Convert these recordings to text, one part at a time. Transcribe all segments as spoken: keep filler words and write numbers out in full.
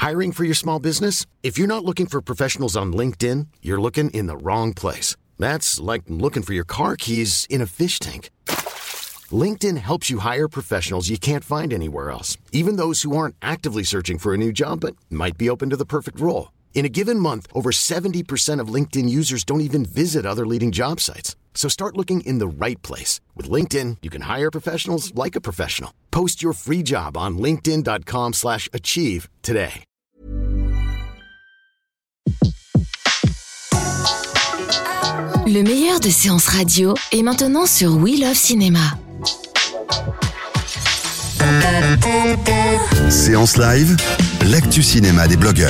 Hiring for your small business? If you're not looking for professionals on LinkedIn, you're looking in the wrong place. That's like looking for your car keys in a fish tank. LinkedIn helps you hire professionals you can't find anywhere else, even those who aren't actively searching for a new job but might be open to the perfect role. In a given month, over seventy percent of LinkedIn users don't even visit other leading job sites. So start looking in the right place. With LinkedIn, you can hire professionals like a professional. Post your free job on linkedin.com slash achieve today. Le meilleur de séances radio est maintenant sur We Love Cinéma. Séance live, l'actu cinéma des blogueurs.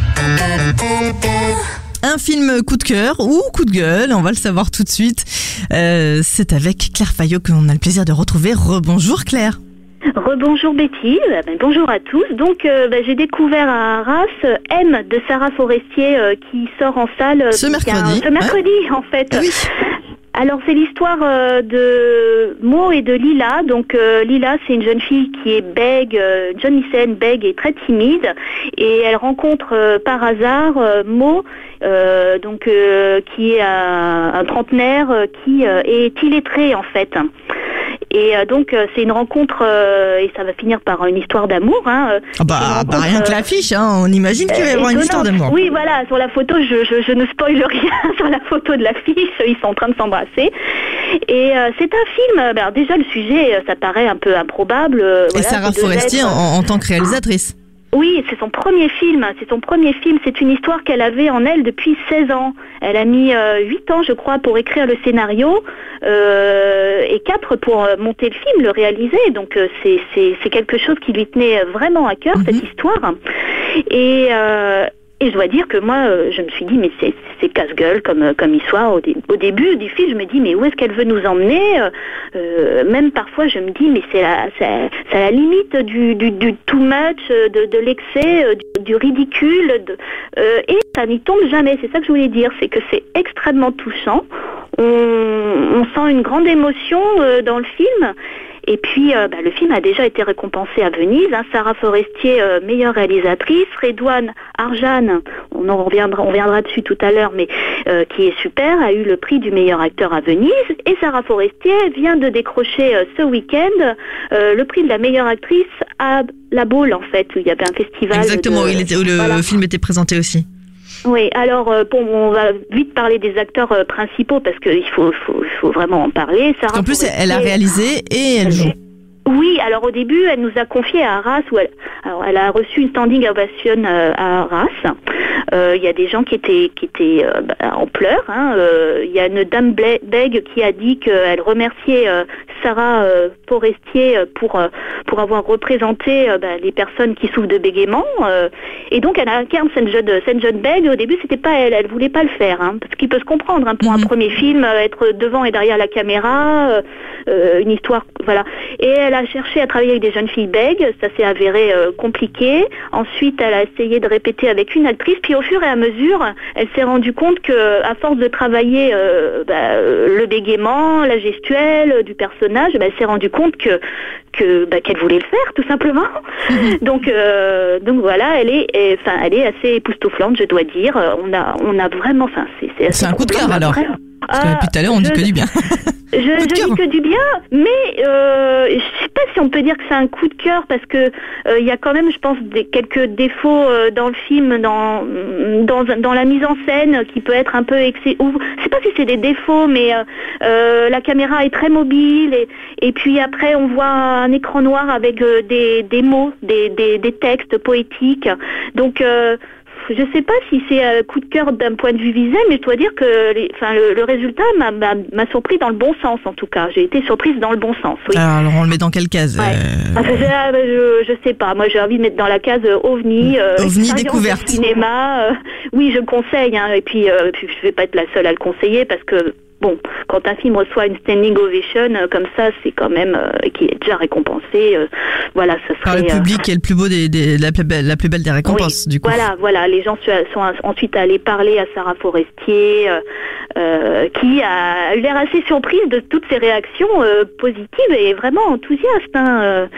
Un film coup de cœur ou coup de gueule, on va le savoir tout de suite. Euh, c'est avec Claire Fayot qu'on a le plaisir de retrouver. Rebonjour Claire. Rebonjour Betty, ben, bonjour à tous. Donc euh, ben, j'ai découvert à Arras euh, M de Sarah Forestier euh, qui sort en salle euh, ce mercredi. Ce mercredi hein. en fait. Ah oui. Alors c'est l'histoire euh, de Mo et de Lila. Donc euh, Lila c'est une jeune fille qui est bègue, euh, jeune lycéenne bègue et très timide, et elle rencontre euh, par hasard euh, Mo, euh, donc euh, qui est un, un trentenaire euh, qui euh, est illettré en fait. Et euh, donc euh, c'est une rencontre euh, et ça va finir par une histoire d'amour. Hein. Ah bah, bah rien que l'affiche, hein. On imagine qu'il va y avoir une histoire d'amour. Oui voilà, sur la photo, je, je, je ne spoil rien sur la photo de l'affiche, ils sont en train de s'embrasser. Et euh, c'est un film, ben, déjà le sujet, ça paraît un peu improbable. Euh, et voilà, Sarah Forestier être... en, en tant que réalisatrice. Oui, c'est son premier film, c'est son premier film, c'est une histoire qu'elle avait en elle depuis seize ans. Elle a mis euh, huit ans, je crois, pour écrire le scénario, euh, et quatre pour euh, monter le film, le réaliser. Donc euh, c'est, c'est, c'est quelque chose qui lui tenait vraiment à cœur, mm-hmm. cette histoire. Et... Euh, Et je dois dire que moi, euh, je me suis dit, mais c'est, c'est casse-gueule comme, comme histoire. Au, dé, au début du film, je me dis, mais où est-ce qu'elle veut nous emmener euh, Même parfois, je me dis, mais c'est, la, c'est, c'est à la limite du, du, du too much, de, de l'excès, du, du ridicule. De, euh, et ça n'y tombe jamais. C'est ça que je voulais dire. C'est que c'est extrêmement touchant. On, on sent une grande émotion euh, dans le film. Et puis, euh, bah, le film a déjà été récompensé à Venise. Hein, Sarah Forestier, euh, meilleure réalisatrice. Redouane Arjan, on en reviendra, on reviendra dessus tout à l'heure, mais euh, qui est super, a eu le prix du meilleur acteur à Venise. Et Sarah Forestier vient de décrocher euh, ce week-end euh, le prix de la meilleure actrice à La Baule, en fait, où il y avait un festival. Exactement, de, où, il était, où le voilà. film était présenté aussi. Oui, alors euh, bon, on va vite parler des acteurs euh, principaux parce qu'il faut, faut, faut vraiment en parler. Sarah en plus, Forestier, elle a réalisé et elle joue. Oui, alors au début, elle nous a confié à Arras, où elle, alors elle a reçu une standing ovation euh, à Arras. Il euh, y a des gens qui étaient qui étaient euh, bah, en pleurs. Il hein. euh, y a une dame bègue qui a dit qu'elle remerciait euh, Sarah euh, Forestier pour euh, pour avoir représenté euh, bah, les personnes qui souffrent de bégaiement. Euh, et donc elle incarne cette jeune cette jeune bègue. Au début, c'était pas elle, elle voulait pas le faire, hein, parce qu'il peut se comprendre hein, pour mm-hmm. un premier film, être devant et derrière la caméra, euh, euh, une histoire, voilà. Et elle a cherché à travailler avec des jeunes filles bègues, ça s'est avéré euh, compliqué. Ensuite, elle a essayé de répéter avec une actrice, puis au fur et à mesure, elle s'est rendue compte que, à force de travailler euh, bah, le bégaiement, la gestuelle euh, du personnage, bah, elle s'est rendue compte que, que bah, qu'elle voulait le faire, tout simplement. donc, euh, donc voilà, elle est, enfin, elle est assez époustouflante, je dois dire. On a, on a vraiment, enfin, c'est, c'est assez. C'est un coup de cœur alors. Vraiment. Parce que depuis tout à l'heure, on je, dit que du bien. je je dis que du bien, mais euh, je sais pas si on peut dire que c'est un coup de cœur parce que il euh, y a quand même, je pense, des, quelques défauts euh, dans le film, dans, dans dans la mise en scène qui peut être un peu excès. Ou je sais pas si c'est des défauts, mais euh, euh, la caméra est très mobile et et puis après on voit un écran noir avec euh, des des mots, des des des textes poétiques. Donc euh, je sais pas si c'est un coup de cœur d'un point de vue visuel, mais je dois dire que les, enfin, le, le résultat m'a, m'a, m'a surpris dans le bon sens, en tout cas. J'ai été surprise dans le bon sens, oui. Alors, on le met dans quelle case ouais. euh... enfin, je, je sais pas. Moi, j'ai envie de mettre dans la case euh, OVNI. Euh, OVNI découverte. Cinéma. Euh, oui, je le conseille. Hein, et puis, euh, puis, je vais pas être la seule à le conseiller parce que bon, quand un film reçoit une standing ovation euh, comme ça, c'est quand même euh, qui est déjà récompensé. Euh, voilà, ça serait. Par le public euh, est le plus beau des, des la plus belle, la plus belle des récompenses, oui, du coup. Voilà, voilà. Les gens sont ensuite allés parler à Sarah Forestier, euh, euh, qui a eu l'air assez surprise de toutes ces réactions euh, positives et vraiment enthousiastes. Hein, euh.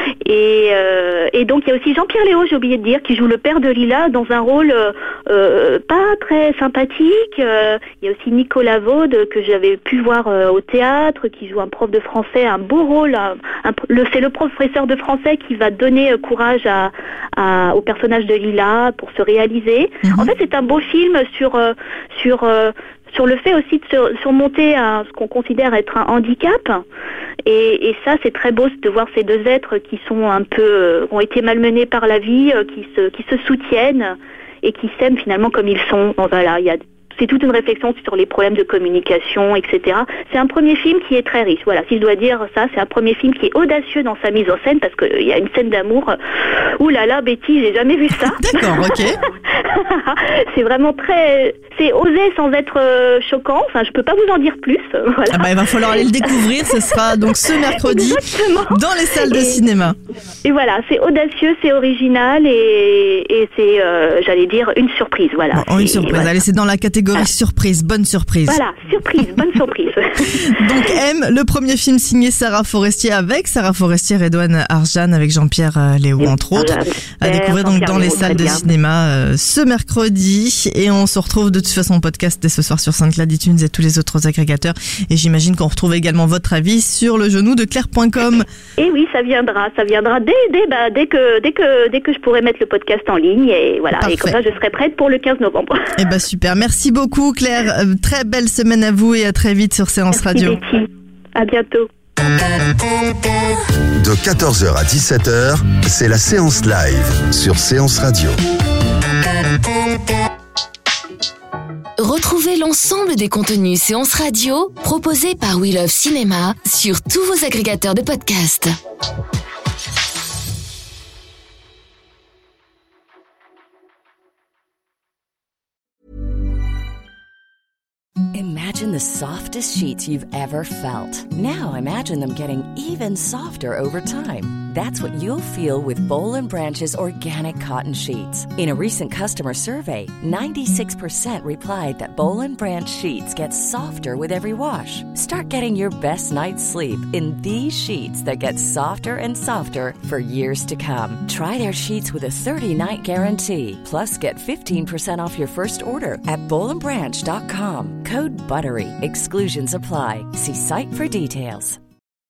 Et, euh, et donc il y a aussi Jean-Pierre Léaud, j'ai oublié de dire, qui joue le père de Lila dans un rôle euh, pas très sympathique. Euh, il y a aussi Nicolas Vaud que j'avais pu voir euh, au théâtre, qui joue un prof de français, un beau rôle. Un, un, le, c'est le professeur de français qui va donner euh, courage à, à, au personnage de Lila pour se réaliser. Mm-hmm. En fait, c'est un beau film sur euh, sur euh, sur le fait aussi de sur, surmonter un, ce qu'on considère être un handicap. Et, et ça, c'est très beau de voir ces deux êtres qui sont un peu, euh, ont été malmenés par la vie, euh, qui se, qui se soutiennent et qui s'aiment finalement comme ils sont. Bon, voilà, il y a, c'est toute une réflexion sur les problèmes de communication, et cetera. C'est un premier film qui est très riche. Voilà, si je dois dire ça, c'est un premier film qui est audacieux dans sa mise en scène parce qu'il y a une scène d'amour. Ouh là là, Betty, j'ai jamais vu ça. D'accord, ok. C'est vraiment très, c'est osé sans être euh, choquant. Enfin, je peux pas vous en dire plus. Voilà. Ah bah, il va falloir aller le découvrir. Ce sera donc ce mercredi Exactement. Dans les salles de et, cinéma. Et voilà, c'est audacieux, c'est original et, et c'est, euh, j'allais dire, une surprise. Voilà. Bon, une surprise. Voilà. Allez, c'est dans la catégorie voilà. surprise, bonne surprise. Voilà, surprise, bonne surprise. Donc M, le premier film signé Sarah Forestier avec Sarah Forestier, Redouane Arjan avec Jean-Pierre Léaud et entre autres, à découvrir donc dans les salles de cinéma euh, ce mercredi. Et on se retrouve de toute façon en podcast dès ce soir sur SoundCloud, iTunes et tous les autres agrégateurs. Et j'imagine qu'on retrouve également votre avis sur le genou de Claire point com. Et oui, ça viendra, ça viendra dès dès bah, dès que dès que dès que je pourrai mettre le podcast en ligne et voilà. Parfait. Et comme ça, je serai prête pour le quinze novembre. Et bah super, merci beaucoup Claire. Euh, très belle semaine à vous et à très vite sur Séance merci Radio. Betty. À bientôt. De quatorze heures à dix-sept heures, c'est la séance live sur Séance Radio. Retrouvez l'ensemble des contenus Séance Radio proposés par We Love Cinéma sur tous vos agrégateurs de podcasts. Imagine the softest sheets you've ever felt. Now imagine them getting even softer over time. That's what you'll feel with Boll and Branch's organic cotton sheets. In a recent customer survey, ninety-six percent replied that Boll and Branch sheets get softer with every wash. Start getting your best night's sleep in these sheets that get softer and softer for years to come. Try their sheets with a thirty-night guarantee. Plus, get fifteen percent off your first order at boll and branch dot com. Code BUTTERY. Exclusions apply. See site for details.